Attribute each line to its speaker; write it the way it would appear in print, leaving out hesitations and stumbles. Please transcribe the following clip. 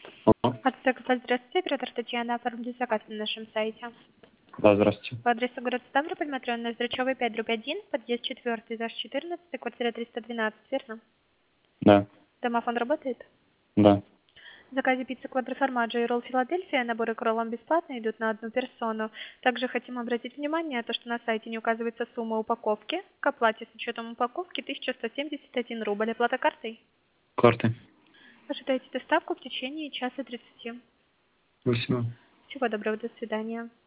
Speaker 1: Алло.
Speaker 2: Здравствуйте, оператор Татьяна. Оформите заказ на нашем сайте.
Speaker 1: Да, здравствуйте.
Speaker 2: По адресу город Ставрополь, метро на Зрачевой, 5/1, подъезд 4, этаж 14, квартира 312, верно?
Speaker 1: Да,
Speaker 2: Домофон работает?
Speaker 1: да.
Speaker 2: В заказе пицца квадроформаджо и ролл Филадельфия, наборы к роллам бесплатно идут на одну персону. Также хотим обратить внимание, то, что на сайте не указывается сумма упаковки. К оплате с учетом упаковки 1171 рубль. Оплата картой?
Speaker 1: Карты.
Speaker 2: Ожидайте доставку в течение часа 30.
Speaker 1: Спасибо.
Speaker 2: Всего доброго, до свидания.